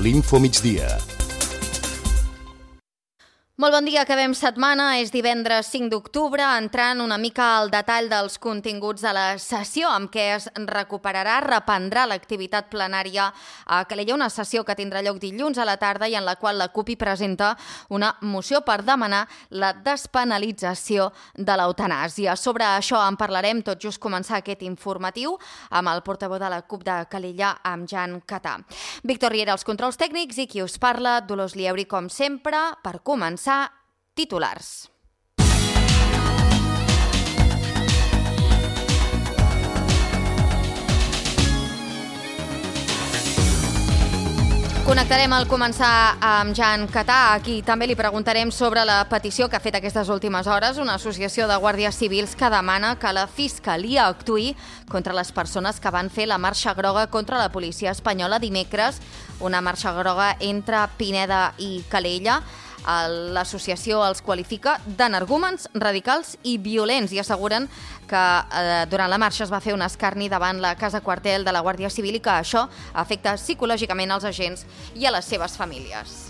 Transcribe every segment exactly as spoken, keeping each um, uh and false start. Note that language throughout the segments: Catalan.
l'Info Migdia. Molt bon dia, acabem setmana, és divendres cinc d'octubre, entrant una mica al detall dels continguts de la sessió amb què es recuperarà, reprendrà l'activitat plenària a Calella, una sessió que tindrà lloc dilluns a la tarda i en la qual la CUP hi presenta una moció per demanar la despenalització de l'eutanàsia. Sobre això en parlarem tot just començar aquest informatiu amb el portaveu de la CUP de Calella, amb Jan Catà. Víctor Riera, els controls tècnics, i qui us parla, Dolors Lieuri, com sempre, per començar, titulars. Connectarem al començar amb Jan Catà, a qui també li preguntarem sobre la petició que ha fet aquestes últimes hores una associació de guàrdies civils que demana que la Fiscalia actuï contra les persones que van fer la marxa groga contra la policia espanyola dimecres, una marxa groga entre Pineda i Calella. L'associació els qualifica d'energúmens, radicals i violents i asseguren que eh, durant la marxa es va fer un escarni davant la casa quartel de la Guàrdia Civil i que això afecta psicològicament als agents i a les seves famílies.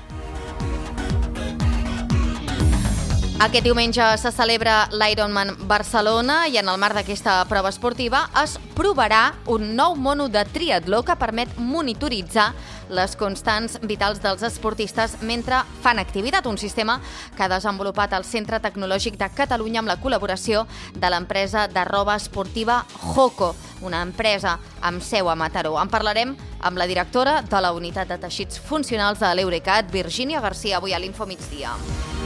Aquest diumenge se celebra l'Ironman Barcelona i en el marc d'aquesta prova esportiva es provarà un nou mono de triatló que permet monitoritzar les constants vitals dels esportistes mentre fan activitat, un sistema que ha desenvolupat el Centre Tecnològic de Catalunya amb la col·laboració de l'empresa de roba esportiva Hoco, una empresa amb seu a Mataró. En parlarem amb la directora de la Unitat de Teixits Funcionals de l'Eurecat, Virgínia Garcia, avui a l'Info Migdia.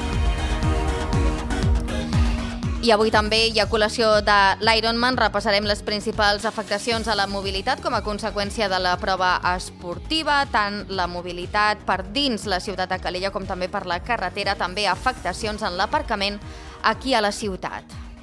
I avui també hi ha col·lació de l'Ironman. Repassarem les principals afectacions a la mobilitat com a conseqüència de la prova esportiva, tant la mobilitat per dins la ciutat de Calella com també per la carretera, també afectacions en l'aparcament aquí a la ciutat.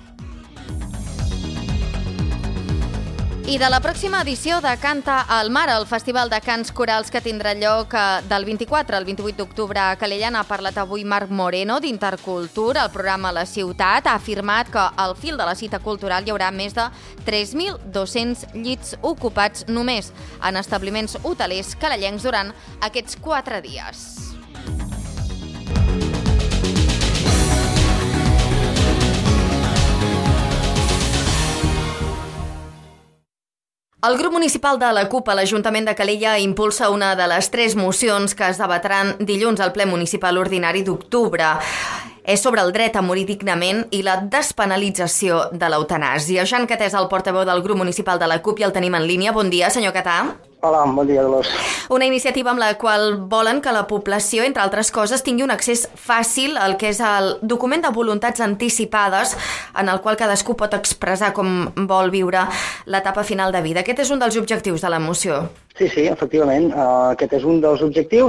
I de la pròxima edició de Canta al Mar, el Festival de Cants Corals que tindrà lloc del vint-i-quatre al vint-i-vuit d'octubre a Calella, n'ha parlat avui Marc Moreno d'Intercultura. El programa La Ciutat ha afirmat que al fil de la cita cultural hi haurà més de tres mil dos-cents llits ocupats només en establiments hotelers calellencs durant aquests quatre dies. El grup municipal de la CUP a l'Ajuntament de Calella impulsa una de les tres mocions que es debatran dilluns al ple municipal ordinari d'octubre. És sobre el dret a morir dignament i la despenalització de l'eutanàsia. Jan Catà és el portaveu del grup municipal de la CUP i el tenim en línia. Bon dia, senyor Catà. Hola, bon dia, Dolors. Una iniciativa amb la qual volen que la població, entre altres coses, tingui un accés fàcil al que és el document de voluntats anticipades en el qual cadascú pot expressar com vol viure l'etapa final de vida. Aquest és un dels objectius de la moció. Sí, sí, efectivament. Uh, aquest és un dels objectius.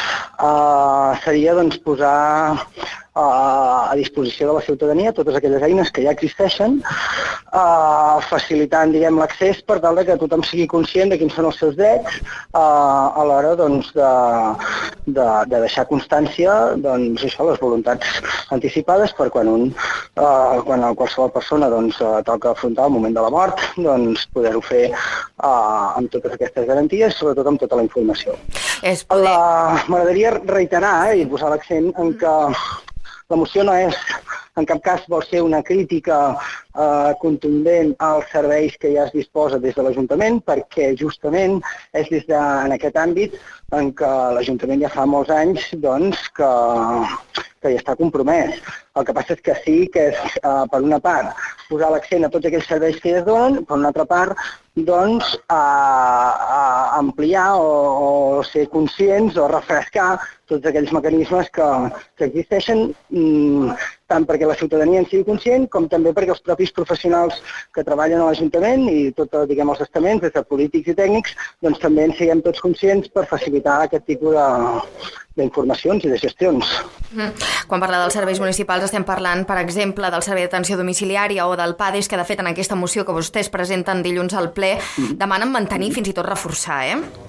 Uh, seria doncs, posar uh, a disposició de la ciutadania totes aquelles eines que ja existeixen, uh, facilitant, diguem, l'accés per tal de que tothom sigui conscient de quins són els seus drets uh, a l'hora doncs, de, de, de deixar constància doncs, això, les voluntats anticipades per quan, un, uh, quan qualsevol persona doncs, uh, toca afrontar el moment de la mort, doncs, poder-ho fer uh, amb totes aquestes garanties, sobretot amb tota la informació. És poder... La... M'agradaria reiterar eh, i posar l'accent en que la moció no és, en cap cas vol ser una crítica eh, contundent als serveis que ja es disposa des de l'Ajuntament, perquè justament és des de, en aquest àmbit en què l'Ajuntament ja fa molts anys doncs, que, que hi està compromès. El que passa és que sí que és, eh, per una part, posar l'accent a tots aquells serveis que ja es donen, per una altra part, doncs, a, a ampliar o, o ser conscients o refrescar tots aquells mecanismes que, que existeixen, mmm, tant perquè la ciutadania en sigui conscient, com també perquè els propis professionals que treballen a l'Ajuntament i tots, diguem, els estaments, des de polítics i tècnics, doncs també en siguem tots conscients per facilitar aquest tipus de, d'informacions i de gestions. Mm. Quan parla dels serveis municipals estem parlant, per exemple, del servei d'atenció domiciliària o del PADES, que de fet en aquesta moció que vostès presenten dilluns al ple mm. demanen mantenir, fins i tot reforçar, eh?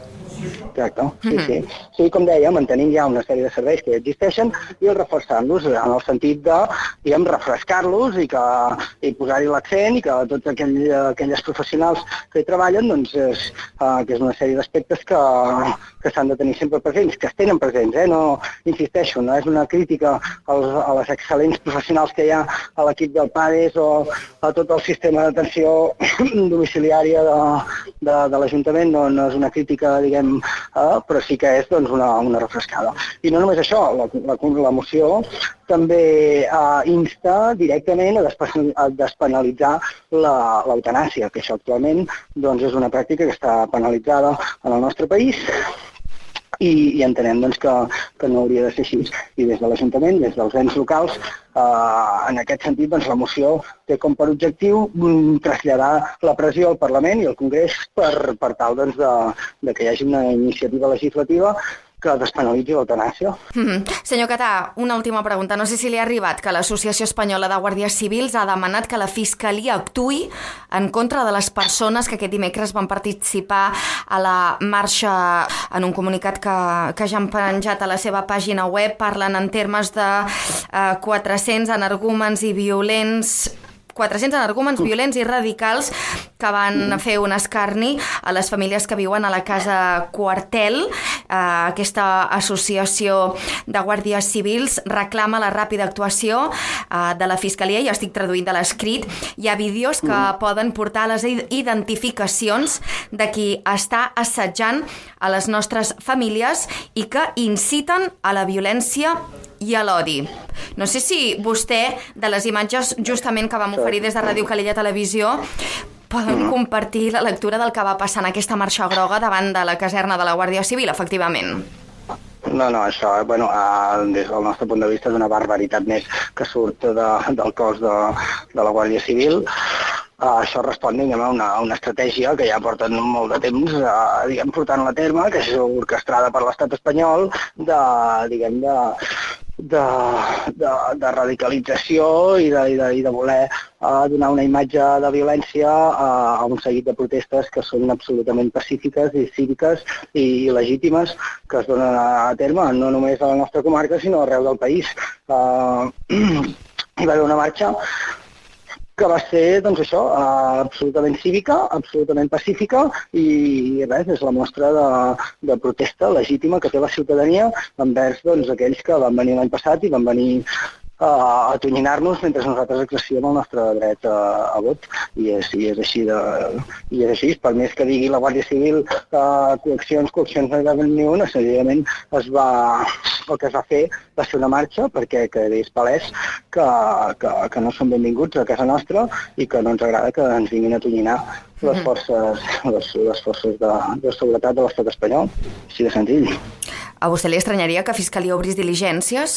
Exacte, sí, sí. Sí, com deia, mantenim ja una sèrie de serveis que ja existeixen i reforçant-los en el sentit de, diguem, refrescar-los i, que, i posar-hi l'accent i que tots aquell, aquelles professionals que hi treballen, doncs, és, uh, que és una sèrie d'aspectes que, que s'han de tenir sempre presents, que es tenen presents, eh? No, insisteixo, no és una crítica als, a les excel·lents professionals que hi ha a l'equip del PADES o a tot el sistema d'atenció domiciliària de, de, de l'Ajuntament, no, no és una crítica, diguem, eh, però sí que és doncs, una, una refrescada. I no només això, la, la, la moció també eh, insta directament a, despen, a despenalitzar l'eutanàsia, que això actualment doncs, és una pràctica que està penalitzada en el nostre país i, i entenem doncs, que, que no hauria de ser així. I des de l'Ajuntament, des dels ens locals, eh, en aquest sentit doncs, la moció té com per objectiu mm, traslladar la pressió al Parlament i al Congrés per, per tal doncs, de, de que hi hagi una iniciativa legislativa que despenalitzi l'eutanàsia. Mm-hmm. Senyor Catà, una última pregunta. No sé si li ha arribat que l'Associació Espanyola de Guàrdies Civils ha demanat que la Fiscalia actuï en contra de les persones que aquest dimecres van participar a la marxa. En un comunicat que, que ja han penjat a la seva pàgina web parlen en termes de eh, quatre-cents energúmens i violents quatre-cents energúmens violents i radicals que van fer un escarni a les famílies que viuen a la casa Quartel. Eh, aquesta associació de guàrdies civils reclama la ràpida actuació eh, de la Fiscalia, i estic traduint de l'escrit. Hi ha vídeos que poden portar les identificacions de qui està assetjant a les nostres famílies i que inciten a la violència i a l'odi. No sé si vostè, de les imatges justament que vam oferir des de Ràdio Calella Televisió, poden compartir la lectura del que va passar en aquesta marxa groga davant de la caserna de la Guàrdia Civil, efectivament. No, no, això, bueno, eh, des del nostre punt de vista és una barbaritat més que surt de, del cos de, de la Guàrdia Civil. Uh, això respon, diguem, a una, a una estratègia que ja porten molt de temps uh, diguem, portant a terme, que és orquestrada per l'estat espanyol, de, diguem, de, de, de, de radicalització i de, i de, i de voler uh, donar una imatge de violència uh, a un seguit de protestes que són absolutament pacífiques i cíviques i, i legítimes, que es donen a terme no només a la nostra comarca, sinó arreu del país. Uh, hi va haver una marxa que va ser, doncs això, uh, absolutament cívica, absolutament pacífica i, i res, és la mostra de, de protesta legítima que té la ciutadania envers doncs, aquells que van venir l'any passat i van venir a atonyinar-nos mentre nosaltres exercíem el nostre dret a, a vot. I és, i és així de, i és així, per més que digui la Guàrdia Civil uh, coaccions, coaccions no hi va haver ni una, senzillament es va, el que es va fer va ser una marxa perquè quedés palès que, que, que no són benvinguts a casa nostra i que no ens agrada que ens vinguin a atonyinar les forces, les, les forces de, de seguretat de l'estat espanyol. Així de senzill. A vostè li estranyaria que Fiscalia obrís diligències?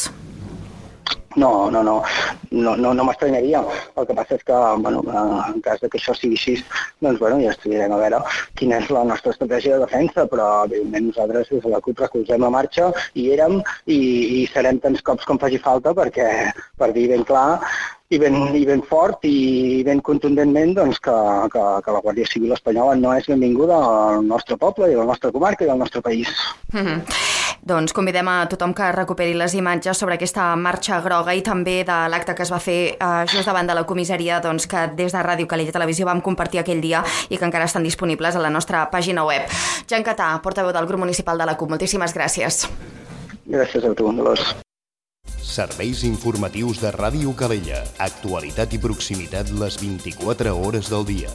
No, no, no, no, no, no m'estranyaria. El que passa és que, bueno, en cas de que això sigui així, doncs, bueno, ja estudiarem a veure quina és la nostra estratègia de defensa, però, evidentment, nosaltres des de la CUP recolzem la marxa, hi érem i, i serem tants cops com faci falta perquè, per dir ben clar i ben, i ben fort i ben contundentment doncs, que, que, que la Guàrdia Civil espanyola no és benvinguda al nostre poble i a la nostra comarca i al nostre país. Mm-hmm. Doncs convidem a tothom que recuperi les imatges sobre aquesta marxa groga i també de l'acte que es va fer eh, just davant de la comissaria, doncs, que des de Ràdio Calella Televisió vam compartir aquell dia i que encara estan disponibles a la nostra pàgina web. Jan Catà, portaveu del grup municipal de la CUP, moltíssimes gràcies. Gràcies a tu, Dolors. Serveis informatius de Ràdio Calella. Actualitat i proximitat les vint-i-quatre hores del dia.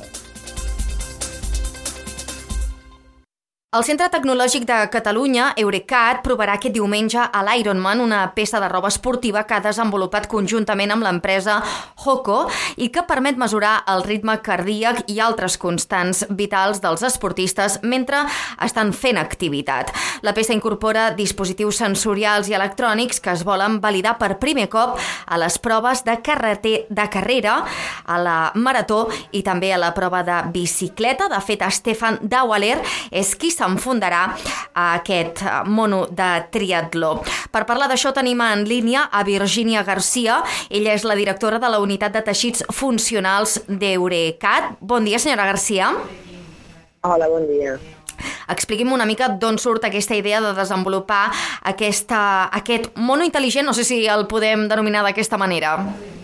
El Centre Tecnològic de Catalunya, Eurecat, provarà aquest diumenge a l'Ironman, una peça de roba esportiva que ha desenvolupat conjuntament amb l'empresa Hoco i que permet mesurar el ritme cardíac i altres constants vitals dels esportistes mentre estan fent activitat. La peça incorpora dispositius sensorials i electrònics que es volen validar per primer cop a les proves de, carreter, de carrera, a la marató i també a la prova de bicicleta. De fet, Stefan Daualer és qui s'enfondarà a aquest mono de triatló. Per parlar d'això tenim en línia a Virginia Garcia. Ella és la directora de la unitat de teixits funcionals d'Eurecat. Bon dia, senyora Garcia. Hola, bon dia. Expliqui'm una mica d'on surt aquesta idea de desenvolupar aquesta, aquest mono intel·ligent, no sé si el podem denominar d'aquesta manera.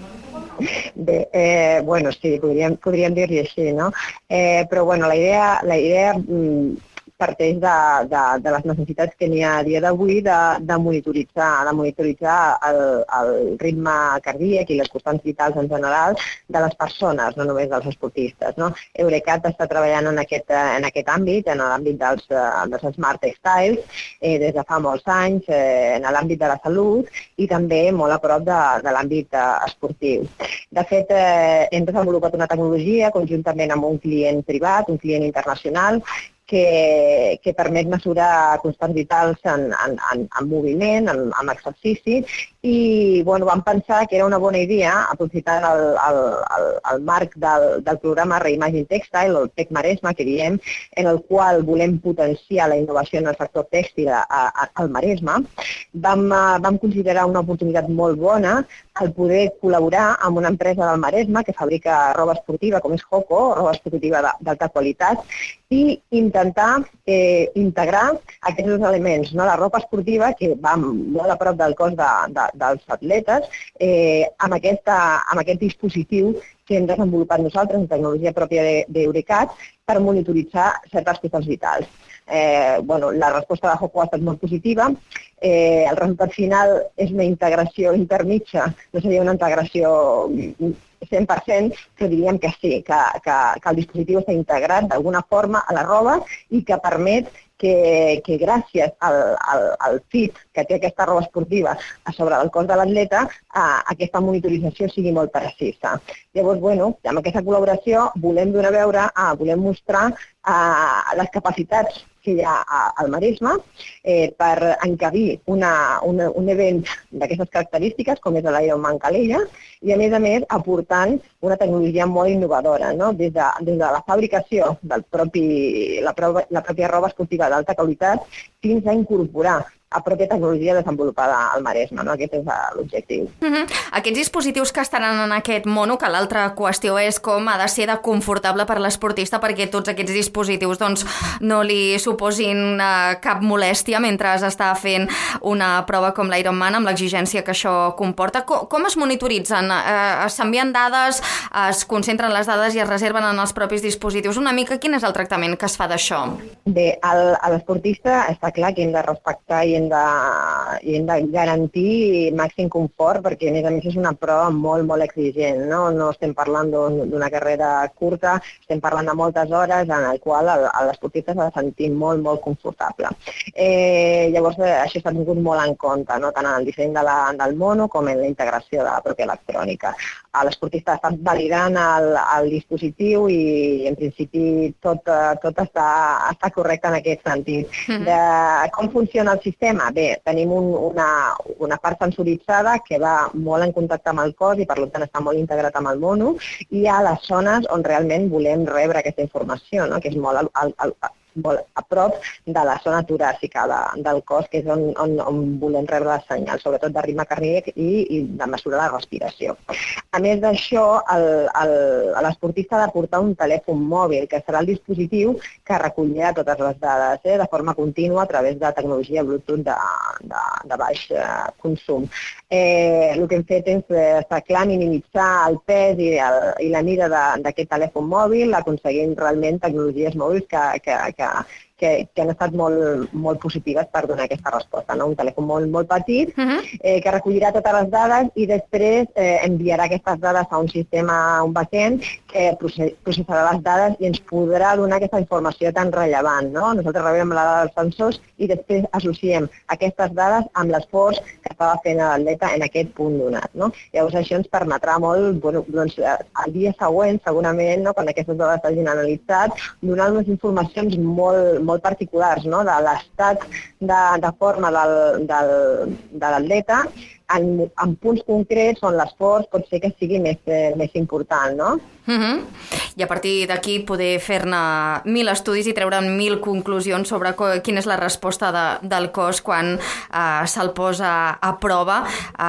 Bé, eh, bueno, sí, podríem, podríem dir-li així, no? Eh, però, bueno, la idea, la idea mm, parteix de, de, de les necessitats que n'hi ha a dia d'avui de, de monitoritzar, de monitoritzar el, el ritme cardíac i les constants vitals en general de les persones, no només dels esportistes, no? Eurecat està treballant en aquest, en aquest àmbit, en l'àmbit dels, dels Smart Styles, eh, des de fa molts anys, eh, en l'àmbit de la salut i també molt a prop de, de l'àmbit eh, esportiu. De fet, eh, hem desenvolupat una tecnologia conjuntament amb un client privat, un client internacional, que, que permet mesurar constants vitals en, en, en, en moviment, en, en exercici, i bueno, vam pensar que era una bona idea, aprofitant el, el, el, el marc del, del programa Reimagine Textile, o el Tec Maresme, que diem, en el qual volem potenciar la innovació en el sector tèxtil a, a, al Maresme. Vam, vam considerar una oportunitat molt bona el poder col·laborar amb una empresa del Maresme que fabrica roba esportiva, com és Hoco, roba esportiva d'alta qualitat, i intentar eh, integrar aquests dos elements, no? La roba esportiva, que va molt a prop del cos de, de, dels atletes, eh, amb, aquesta, amb aquest dispositiu que hem desenvolupat nosaltres, en tecnologia pròpia d'Eurecat, per monitoritzar certes constants vitals. Eh, bueno, la resposta de Hoco ha estat molt positiva. Eh, el resultat final és una integració intermitja, no seria una integració cent per cent, però diríem que sí, que, que, que el dispositiu està integrat d'alguna forma a la roba i que permet que, que gràcies al, al, al fit que té aquesta roba esportiva a sobre del cos de l'atleta, eh, aquesta monitorització sigui molt precisa. Llavors, bueno, amb aquesta col·laboració volem donar a veure, eh, volem mostrar eh, les capacitats que hi ha al Maresme eh, per encabir una, una, un event d'aquestes característiques, com és l'Ironman Calella, i a més a més aportant una tecnologia molt innovadora, no? Des de, des de la fabricació del propi, la, prova, la pròpia roba esportiva d'alta qualitat fins a incorporar a pròpia tecnologia desenvolupada al Maresme, no? Aquest és l'objectiu. Mm-hmm. Aquests dispositius que estaran en aquest mono, que l'altra qüestió és com ha de ser de confortable per l'esportista perquè tots aquests dispositius doncs, no li suposin uh, cap molèstia mentre està fent una prova com l'Ironman amb l'exigència que això comporta. Com, com es monitoritzen? Uh, S'envien dades, es concentren les dades i es reserven en els propis dispositius. Una mica, quin és el tractament que es fa d'això? Bé, el, a l'esportista està clar que hem de respectar i hem de, i hem de garantir màxim confort perquè a més a més és una prova molt, molt exigent, no? No estem parlant d'una carrera curta, estem parlant de moltes hores en el qual l'esportista s'ha de sentir molt, molt confortable. Eh, llavors això s'ha tingut molt en compte, no? Tant en el disseny de la, del mono com en la integració de la pròpia electrònica. L'esportista ha estat validant el, el dispositiu i en principi tot, tot està, està correcte en aquest sentit. De com funciona el sistema? Bé, tenim un, una, una part sensoritzada que va molt en contacte amb el cos i per tant està molt integrat amb el mono i hi ha les zones on realment volem rebre aquesta informació, no? Que és molt al, al, al, molt a prop de la zona toràcica de, del cos, que és on, on, on volem rebre les senyals, sobretot de ritme cardíac i, i de mesurar la respiració. A més d'això, l'esportista ha de portar un telèfon mòbil, que serà el dispositiu que recollirà totes les dades eh, de forma contínua a través de tecnologia Bluetooth de, de, de baix eh, consum. Eh, el que hem fet és, està clar, minimitzar el pes i, el, i la mida d'aquest telèfon mòbil, aconseguint realment tecnologies mòbils que, que, que Que, que han estat molt, molt positives per donar aquesta resposta. No? Un telèfon molt, molt petit uh-huh. eh, que recollirà totes les dades i després eh, enviarà aquestes dades a un sistema, a un backend, que processarà les dades i ens podrà donar aquesta informació tan rellevant. No? Nosaltres rebem la dada dels sensors i després associem aquestes dades amb l'esforç que estava fent l'atleta en aquest punt donat. No? Llavors això ens permetrà molt, bueno, doncs, el dia següent, segurament, no? Quan aquestes dades s'hagin analitzat, donar unes informacions molt, molt particulars, no? De l'estat de, de forma del, del, de l'atleta en, en punts concrets on l'esforç pot ser que sigui més, eh, més important, no? Uh-huh. I a partir d'aquí poder fer-ne mil estudis i treure'n mil conclusions sobre co- quina és la resposta de, del cos quan eh, se'l posa a prova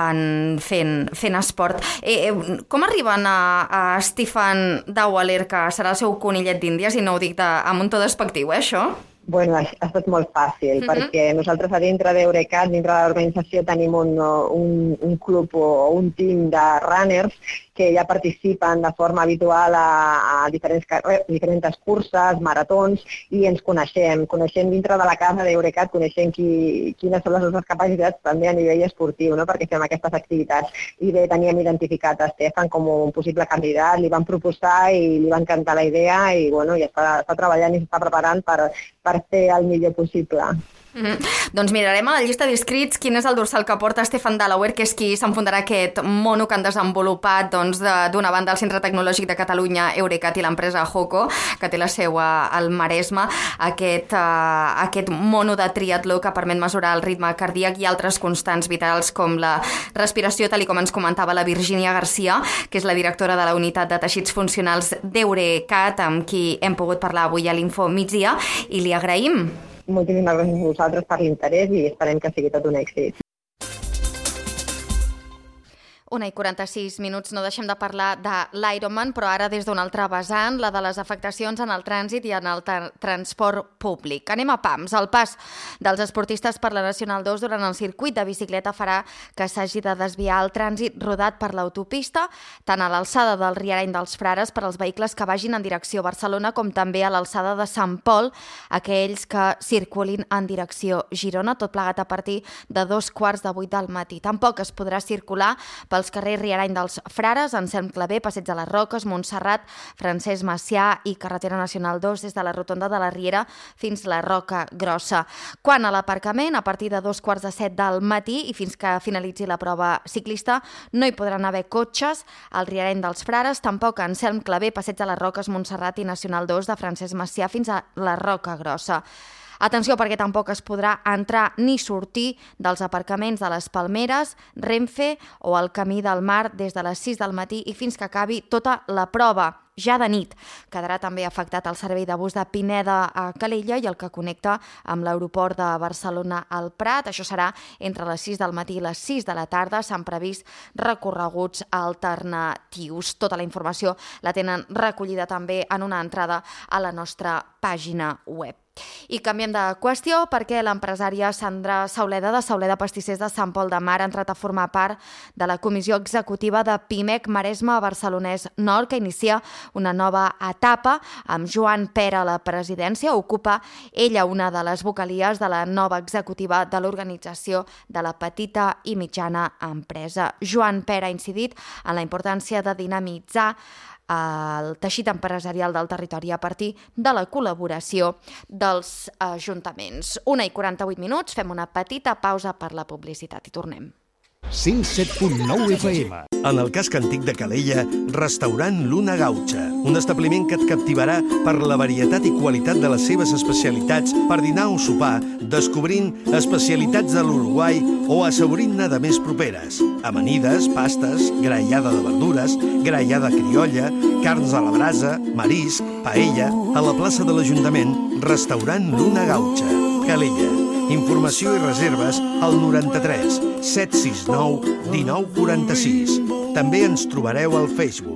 en fent, fent esport. Eh, eh, com arriben a, a Stefan Dauerler, que serà el seu conillet d'Índies, i no ho dic de, amb un to despectiu, eh, això? Bueno, ha, ha estat molt fàcil, uh-huh. perquè nosaltres a dintre d'Eurecat, dintre de l'organització, tenim un, un, un club o un team de runners que ja participen de forma habitual a, a diferents, diferents curses, maratons, i ens coneixem. Coneixem dintre de la casa d'Eurecat, coneixem qui, quines són les nostres capacitats també a nivell esportiu, no? Perquè fem aquestes activitats. I bé, teníem identificat a Stefan com un possible candidat, li van proposar i li va encantar la idea i bueno, ja està, està treballant i s'està preparant per, per fer el millor possible. Mm-hmm. Doncs mirarem a la llista d'inscrits quin és el dorsal que porta Stefan Delaware, que és qui s'enfundarà aquest mono que han desenvolupat doncs, d'una banda el Centre Tecnològic de Catalunya, Eurecat, i l'empresa Hoco, que té la seu al Maresme, aquest, uh, aquest mono de triatló que permet mesurar el ritme cardíac i altres constants vitals com la respiració, tal com ens comentava la Virgínia Garcia, que és la directora de la unitat de teixits funcionals d'Eurecat, amb qui hem pogut parlar avui a l'Info Migdia, i li agraïm. Moltíssimes gràcies a vosaltres per l'interès i esperem que sigui tot un èxit. Una i quaranta-sis minuts, no deixem de parlar de l'Ironman, però ara des d'una altra vessant, la de les afectacions en el trànsit i en el tra- transport públic. Anem a pams. El pas dels esportistes per la Nacional dos durant el circuit de bicicleta farà que s'hagi de desviar el trànsit rodat per l'autopista, tant a l'alçada del Riareny dels Frares per als vehicles que vagin en direcció a Barcelona, com també a l'alçada de Sant Pol, aquells que circulin en direcció Girona, tot plegat a partir de dos quarts de vuit del matí. Tampoc es podrà circular pel els carrers Riareny dels Frares, Anselm Clavé, Passeig de les Roques, Montserrat, Francesc Macià i Carretera Nacional dos des de la rotonda de la Riera fins la Roca Grossa. Quant a l'aparcament, a partir de dos quarts de set del matí i fins que finalitzi la prova ciclista, no hi podran haver cotxes al Riareny dels Frares, tampoc a Anselm Clavé, Passeig de les Roques, Montserrat i Nacional dos de Francesc Macià fins a la Roca Grossa. Atenció, perquè tampoc es podrà entrar ni sortir dels aparcaments de les Palmeres, Renfe o el Camí del Mar des de les sis del matí i fins que acabi tota la prova. Ja de nit quedarà també afectat el servei de bus de Pineda a Calella i el que connecta amb l'aeroport de Barcelona al Prat. Això serà entre les sis del matí i les sis de la tarda. S'han previst recorreguts alternatius. Tota la informació la tenen recollida també en una entrada a la nostra pàgina web. I canviem de qüestió perquè l'empresària Sandra Sauleda de Sauleda Pastissers de Sant Pol de Mar ha entrat a formar part de la comissió executiva de Pimec Maresme Barcelonès Nord, que inicia una nova etapa amb Joan Pera a la presidència. Ocupa ella una de les vocalies de la nova executiva de l'organització de la petita i mitjana empresa. Joan Pera ha incidit en la importància de dinamitzar el teixit empresarial del territori a partir de la col·laboració dels ajuntaments. Una i quaranta-vuit minuts, fem una petita pausa per la publicitat i tornem. cent set punt nou F M. En el casc antic de Calella, restaurant Luna Gaucha, un establiment que et captivarà per la varietat i qualitat de les seves especialitats per dinar o sopar, descobrint especialitats de l'Uruguai o assaborint-ne de més properes. Amanides, pastes, grallada de verdures, grallada criolla, carns a la brasa, marisc, paella, a la plaça de l'Ajuntament, restaurant Luna Gaucha, Calella. Informació i reserves al noranta-tres set sis nou dinou quaranta-sis. També ens trobareu al Facebook.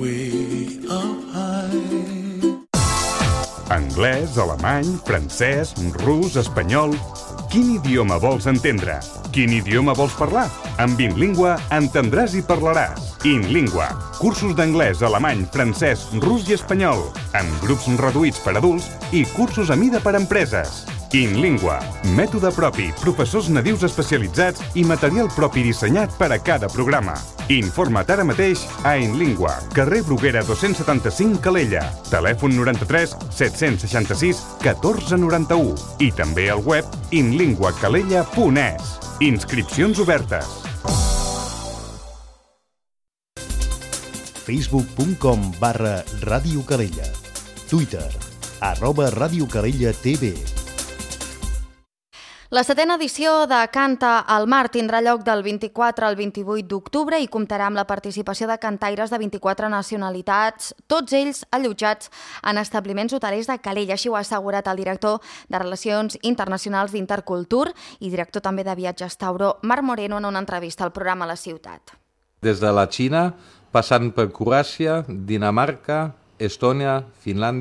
Anglès, alemany, francès, rus, espanyol... Quin idioma vols entendre? Quin idioma vols parlar? Amb InLingua entendràs i parlaràs. InLingua. Cursos d'anglès, alemany, francès, rus i espanyol. Amb grups reduïts per adults i cursos a mida per empreses. InLingua. Mètode propi, professors nadius especialitzats i material propi dissenyat per a cada programa. Informa't ara mateix a InLingua, carrer Bruguera dos-cents setanta-cinc Calella. Telèfon noranta-tres set-cents seixanta-sis catorze noranta-u i també al web inlinguacalella punt es. Inscripcions obertes. facebook punt com barra Ràdio Calella. Twitter, arroba Ràdio Calella T V. La setena edició de Canta al Mar tindrà lloc del vint-i-quatre al vint-i-vuit d'octubre i comptarà amb la participació de cantaires de vint-i-quatre nacionalitats, tots ells allotjats en establiments hotelers de Calella. Així ho ha assegurat el director de Relacions Internacionals d'Intercultur i director també de viatges Tauro, Marc Moreno, en una entrevista al programa La Ciutat. Des de la Xina, passant per Croàcia, Dinamarca, Estònia, Finlàndia,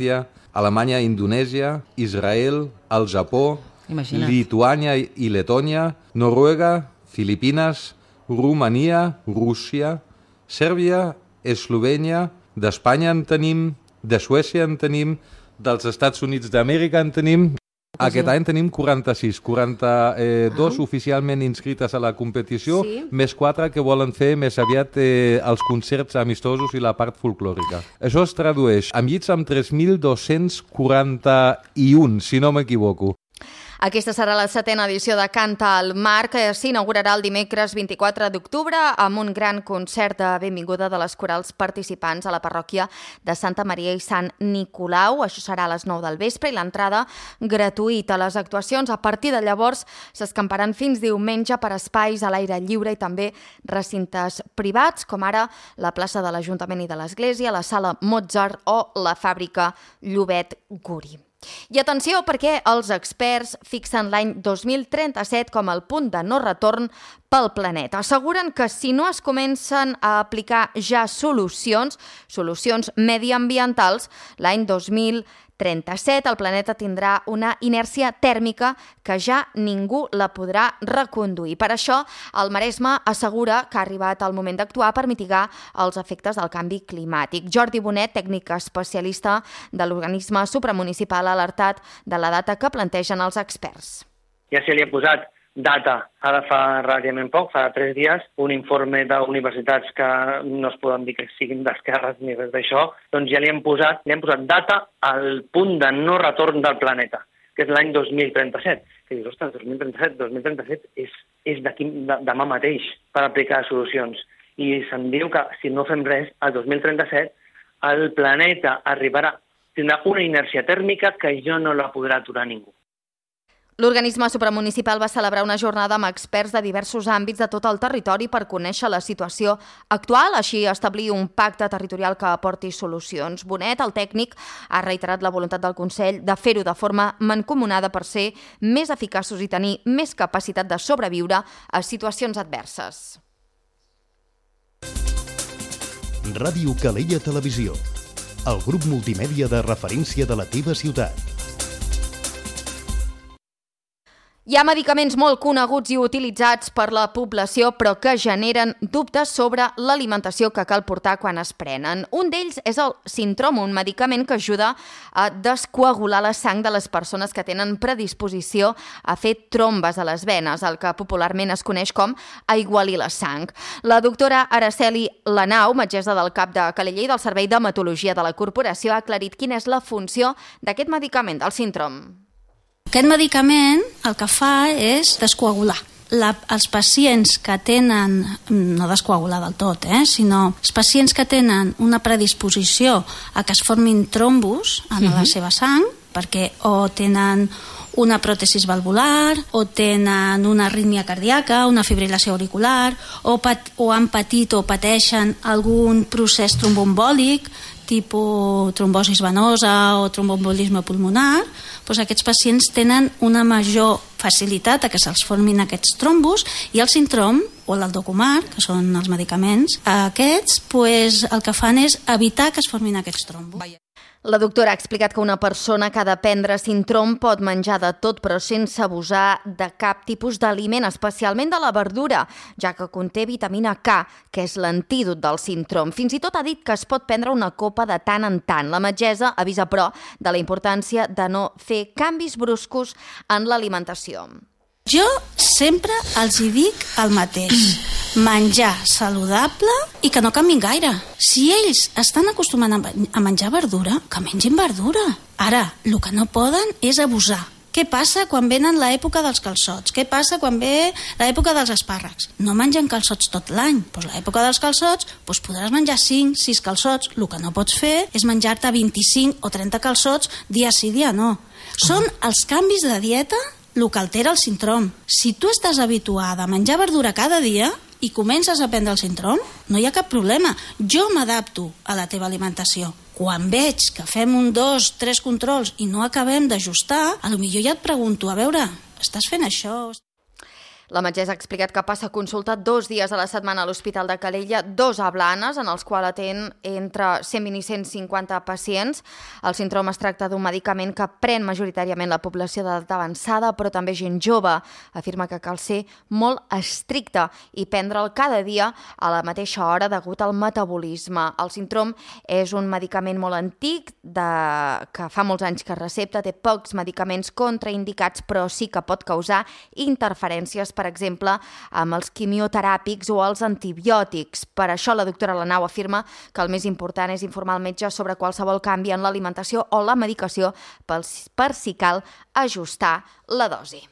Alemanya, Indonèsia, Israel, el Japó, Imagina't. Lituània i Letònia, Noruega, Filipines, Romania, Rússia, Sèrbia, Eslovènia, d'Espanya en tenim, de Suècia en tenim, dels Estats Units d'Amèrica en tenim. Aquest any tenim quaranta-sis, quaranta-dos ah. oficialment inscrites a la competició, sí. més quatre que volen fer més aviat eh, els concerts amistosos i la part folclòrica. Això es tradueix amb llits amb tres mil dos-cents quaranta-un, si no m'equivoco. Aquesta serà la setena edició de Canta al Mar, que s'inaugurarà el dimecres vint-i-quatre d'octubre amb un gran concert de benvinguda de les corals participants a la parròquia de Santa Maria i Sant Nicolau. Això serà a les nou del vespre i l'entrada gratuïta. Les actuacions a partir de llavors s'escamparan fins diumenge per espais a l'aire lliure i també recintes privats, com ara la plaça de l'Ajuntament i de l'Església, la sala Mozart o la fàbrica Llobet Guri. I atenció, perquè els experts fixen l'any dos mil trenta-set com el punt de no retorn pel planeta. Asseguren que si no es comencen a aplicar ja solucions, solucions mediambientals, l'any dos mil trenta-set el planeta tindrà una inèrcia tèrmica que ja ningú la podrà reconduir. Per això, el Maresme assegura que ha arribat el moment d'actuar per mitigar els efectes del canvi climàtic. Jordi Bonet, tècnic especialista de l'organisme supramunicipal, ha alertat de la data que plantegen els experts. Ja se li ha posat data, ara fa relativament poc, fa tres dies, un informe d'universitats que no es poden dir que siguin d'esquerres ni res d'això, doncs ja li hem posat, li hem posat data al punt de no retorn del planeta, que és l'any dos mil trenta-set. Que dius, ostres, dos mil trenta-set, dos mil trenta-set és, és d'aquí, de, demà mateix per aplicar solucions. I se'n diu que si no fem res, al dos mil trenta-set el planeta arribarà, tindrà una inèrcia tèrmica que ja no la podrà aturar ningú. L'organisme supramunicipal va celebrar una jornada amb experts de diversos àmbits de tot el territori per conèixer la situació actual, així establir un pacte territorial que aporti solucions. Bonet, el tècnic, ha reiterat la voluntat del Consell de fer-ho de forma mancomunada per ser més eficaços i tenir més capacitat de sobreviure a situacions adverses. Ràdio Calella Televisió, el grup multimèdia de referència de la teva ciutat. Hi ha medicaments molt coneguts i utilitzats per la població, però que generen dubtes sobre l'alimentació que cal portar quan es prenen. Un d'ells és el Sintrom, un medicament que ajuda a descoagular la sang de les persones que tenen predisposició a fer trombes a les venes, el que popularment es coneix com aigualir la sang. La doctora Araceli Lanau, metgessa del CAP de Calella i del Servei d'Hematologia de la Corporació, ha aclarit quina és la funció d'aquest medicament, del Sintrom. Aquest medicament el que fa és descoagular. La, els pacients que tenen, no descoagular del tot, eh, sinó els pacients que tenen una predisposició a que es formin trombos en uh-huh. la seva sang, perquè o tenen una pròtesis valvular, o tenen una arrítmia cardíaca, una fibrilació auricular, o, pat, o han patit o pateixen algun procés tromboembòlic, tipus trombosis venosa o tromboembolisme pulmonar, doncs aquests pacients tenen una major facilitat a que se'ls formin aquests trombos, i el Sintrom o l'Aldocumar, que són els medicaments, aquests doncs, el que fan és evitar que es formin aquests trombos. La doctora ha explicat que una persona que ha de prendre Sintrom pot menjar de tot, però sense abusar de cap tipus d'aliment, especialment de la verdura, ja que conté vitamina K, que és l'antídot del Sintrom. Fins i tot ha dit que es pot prendre una copa de tant en tant. La metgessa avisa, però, de la importància de no fer canvis bruscos en l'alimentació. Jo sempre els hi dic el mateix, menjar saludable i que no canviïn gaire. Si ells estan acostumant a menjar verdura, que mengin verdura. Ara, el que no poden és abusar. Què passa quan venen l'època dels calçots? Què passa quan ve l'època dels espàrrecs? No mengen calçots tot l'any. Doncs l'època dels calçots doncs podràs menjar cinc, sis calçots. El que no pots fer és menjar-te vint-i-cinc o trenta calçots dia sí, dia no. Són els canvis de dieta el que altera el Sintrom. Si tu estàs habituada a menjar verdura cada dia i comences a prendre el Sintrom, no hi ha cap problema. Jo m'adapto a la teva alimentació. Quan veig que fem un, dos, tres controls i no acabem d'ajustar, a lo millor ja et pregunto, a veure, estàs fent això? La metgessa ha explicat que passa a consulta dos dies a la setmana a l'Hospital de Calella, dos a Blanes, en els quals atén entre cent vint i cent cinquanta pacients. El síndrome es tracta d'un medicament que pren majoritàriament la població d'edat avançada, però també gent jove. Afirma que cal ser molt estricte i prendre'l cada dia a la mateixa hora degut al metabolisme. El síndrome és un medicament molt antic, de... que fa molts anys que recepta, té pocs medicaments contraindicats, però sí que pot causar interferències, per exemple, amb els quimioteràpics o els antibiòtics. Per això la doctora Lanau afirma que el més important és informar el metge sobre qualsevol canvi en l'alimentació o la medicació per si cal ajustar la dosi.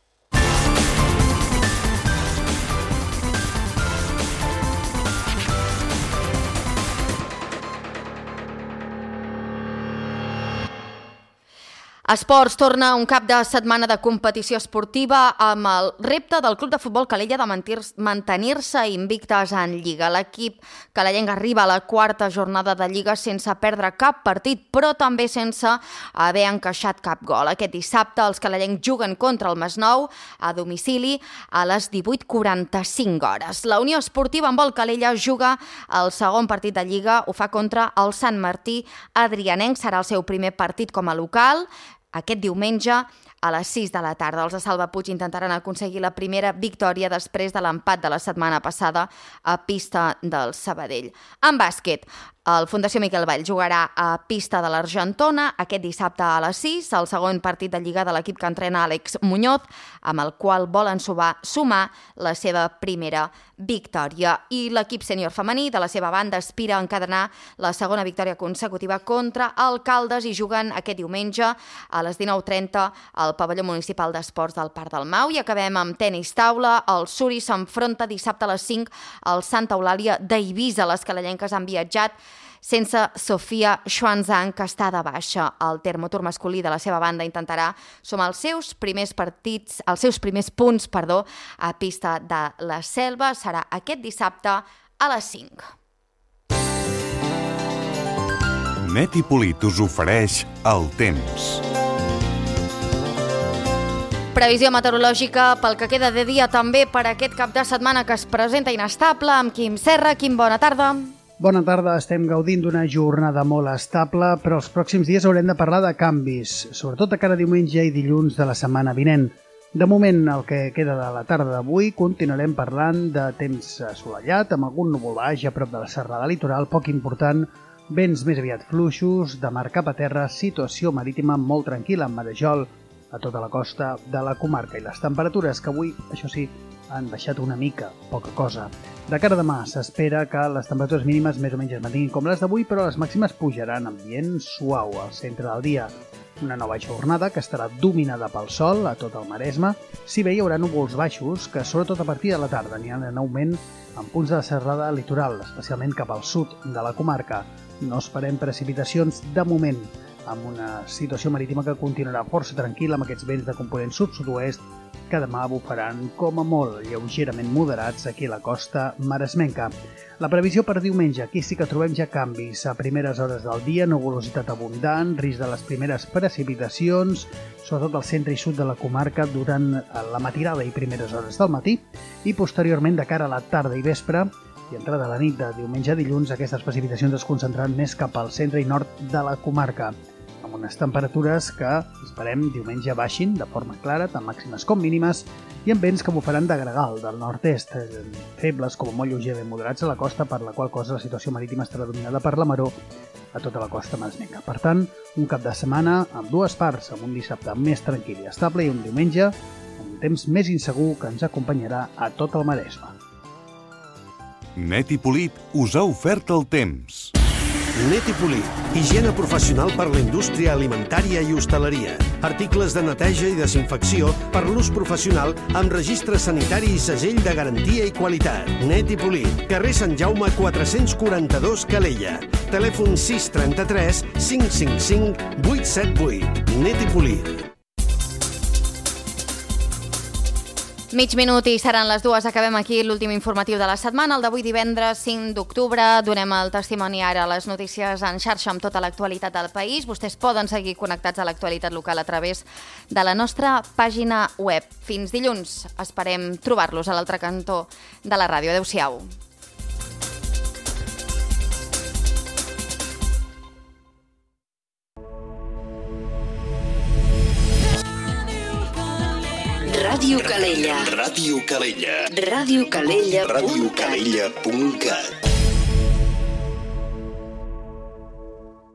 Esports, torna un cap de setmana de competició esportiva amb el repte del Club de Futbol Calella de mantenir-se invictes en Lliga. L'equip calellenc arriba a la quarta jornada de Lliga sense perdre cap partit, però també sense haver encaixat cap gol. Aquest dissabte els calellencs juguen contra el Masnou a domicili a les divuit quaranta-cinc hores. La Unió Esportiva Handbol Calella juga el segon partit de Lliga, ho fa contra el Sant Martí Adrianenc, serà el seu primer partit com a local. Aquest diumenge a les sis de la tarda. Els de Salva Puig intentaran aconseguir la primera victòria després de l'empat de la setmana passada a pista del Sabadell. En bàsquet, el Fundació Miquel Vall jugarà a pista de l'Argentona aquest dissabte a les sis, el segon partit de Lliga de l'equip que entrena Àlex Muñoz, amb el qual volen sumar la seva primera victòria. I l'equip sènior femení, de la seva banda, aspira a encadenar la segona victòria consecutiva contra el Caldes i juguen aquest diumenge a les dinou trenta al pavelló municipal d'esports del Parc del Mau. I acabem amb tenis taula. El Suri s'enfronta dissabte a les cinc al Santa Eulàlia d'Eivissa. Les calellenques han viatjat sense Sofia Xuanzang, que està de baixa. El termotur masculí de la seva banda intentarà sumar els seus primers partits, els seus primers punts, perdó, a pista de la Selva. Serà aquest dissabte a les cinc. Net i Polit us ofereix el temps. Previsió meteorològica pel que queda de dia també per aquest cap de setmana que es presenta inestable. Amb Quim Serra. Quim, bona tarda. Bona tarda, estem gaudint d'una jornada molt estable, però els pròxims dies haurem de parlar de canvis, sobretot de cara a diumenge i dilluns de la setmana vinent. De moment, el que queda de la tarda d'avui, continuarem parlant de temps assolellat, amb algun núvol baix a prop de la serrada litoral, poc important, vents més aviat fluixos, de mar cap a terra, situació marítima molt tranquil·la en Marejol, a tota la costa de la comarca, i les temperatures que avui, això sí, han baixat una mica, poca cosa. De cara a demà s'espera que les temperatures mínimes més o menys es mantinguin com les d'avui, però les màximes pujaran, ambient suau al centre del dia. Una nova jornada que estarà dominada pel sol a tot el Maresme, si bé hi haurà núvols baixos que, sobretot a partir de la tarda, aniran en augment en punts de la serrada litoral, especialment cap al sud de la comarca. No esperem precipitacions de moment, amb una situació marítima que continuarà força tranquil·la amb aquests vents de component sud-sud-oest que demà bufaran com a molt lleugerament moderats aquí a la costa maresmenca. La previsió per diumenge, aquí sí que trobem ja canvis. A primeres hores del dia, nuvolositat abundant, risc de les primeres precipitacions, sobretot al centre i sud de la comarca durant la matinada i primeres hores del matí, i posteriorment de cara a la tarda i vespre, i entrada a la nit de diumenge a dilluns, aquestes precipitacions es concentraran més cap al centre i nord de la comarca, amb unes temperatures que esperem diumenge baixin de forma clara, tant màximes com mínimes, i amb vents que bufaran de gregal del nord-est, febles com a molt lleugerament moderats a la costa, per la qual cosa la situació marítima estarà dominada per la maró a tota la costa maresmenca. Per tant, un cap de setmana amb dues parts, amb un dissabte més tranquil i estable i un diumenge amb un temps més insegur que ens acompanyarà a tot el Maresme. Net i Polit us ha ofert el temps. Net i Polit, higiene professional per la indústria alimentària i hostaleria. Articles de neteja i desinfecció per l'ús professional amb registre sanitari i segell de garantia i qualitat. Net i Polit, carrer Sant Jaume quatre-cents quaranta-dos, Calella. Telèfon sis trenta-tres cinc cinc cinc vuit set vuit. Net i Polit. Mig minut i seran les dues. Acabem aquí l'últim informatiu de la setmana, el d'avui divendres cinc d'octubre. Donem el testimoni ara a les notícies en xarxa amb tota l'actualitat del país. Vostès poden seguir connectats a l'actualitat local a través de la nostra pàgina web. Fins dilluns. Esperem trobar-los a l'altre cantó de la ràdio. Adéu-siau. Ràdio Calella. Ràdio Calella. Ràdio Calella. ràdio calella punt cat